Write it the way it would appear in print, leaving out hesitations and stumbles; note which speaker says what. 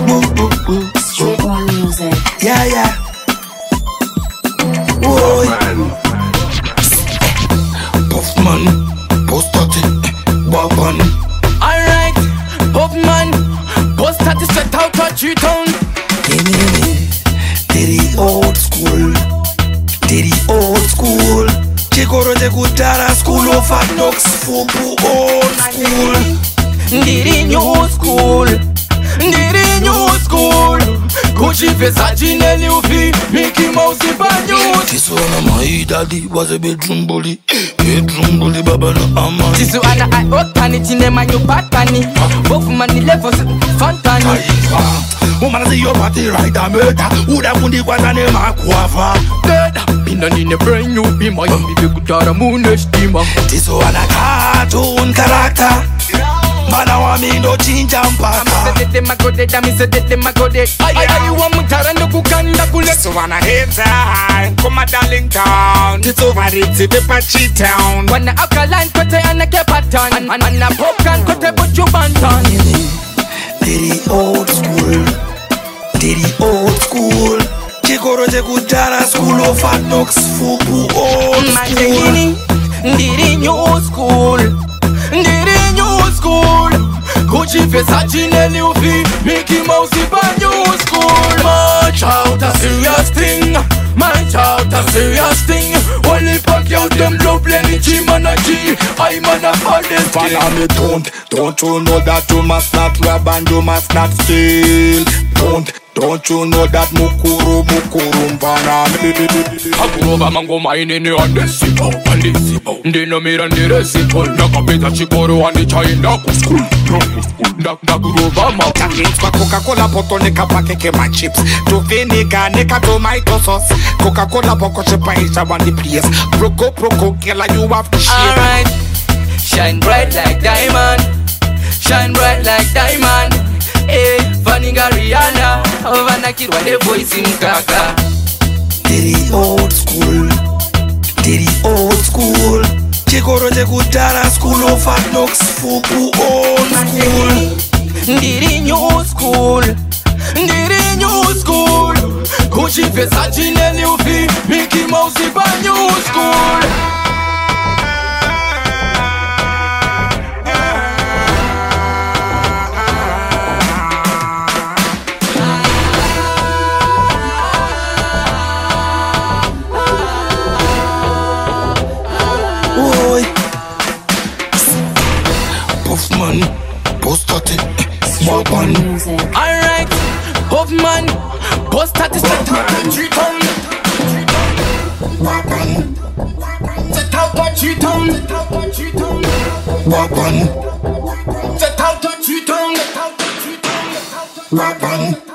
Speaker 1: Street one music.
Speaker 2: Yeah, yeah. Whoa. Puffman, post-party, Bourbon.
Speaker 3: Alright, Puffman, post-party set out a G-Town.
Speaker 2: Diddy old school, Diddy old school. Chikoro de Kudara school of hard knocks, Fubu old school.
Speaker 3: Diddy new school, Diddy new school. Gucci, Versace, Nelly, Mickey Mouse, New.
Speaker 2: This one my daddy was a bedroom bully, baba no ama.
Speaker 3: This one I hot panity, name my new bad panny. Both money levels, Fontani.
Speaker 2: Woman say your party right a murder. Uda kundi kwa tane makwafa.
Speaker 3: Been in a brand new be my baby Kutara Moon steamer.
Speaker 2: This one a cartoon character. Mana wa mi no chinja mpaka.
Speaker 3: Say my go dead, me say my go dead. I want Mutara no kukanda kule.
Speaker 4: This one a hit time, come a darling town. It's over it's the Pachi town.
Speaker 3: When the alkaline kote and a kepatan and a popcorn kote buju bantan.
Speaker 2: Diddy old school, Diddy old school. Chikoro de Kudara school of hard knocks, Fubu old school.
Speaker 3: Diddy new school, Diddy new school. Gucci, Versace, Nelly, Mickey Mouse, new school. March out a serious thing, march out a serious thing. Only pack out them love plenty G man a G. I man a all this thing.
Speaker 4: Follow me, don't you know that you must not rob and you must not steal? Don't you know that mukuru mpana me?
Speaker 3: Akuroba mango maini on the sipo, on the sipo. Ndino mira ndire sipo. Nakapita chikoro on the China school. Nakuroba mango.
Speaker 4: Takins kwa Coca-Cola poto nika pakeke my chips. To vinegar nika tomato sauce. Coca-Cola boko chepa isha one the place. Proko, killer you have to share.
Speaker 3: Alright, shine bright like diamond, shine bright like diamond. Eh, Vaniga Rihanna, Vanakirwa the voice in Kaka.
Speaker 2: Diddy old school, Diddy old school. Chikoro de Kudara school of hard knocks, Fubu old school.
Speaker 3: Diddy new school, Diddy new school. Gucci, Versace, Nelly, Mickey Mouse, new school.
Speaker 2: Puffman, post-party, Bourbon.
Speaker 3: Alright, Puffman, post-party, set out a G-Town. Set out a G-Town.
Speaker 2: Bourbon.
Speaker 3: Set out a G-Town.
Speaker 2: Bourbon.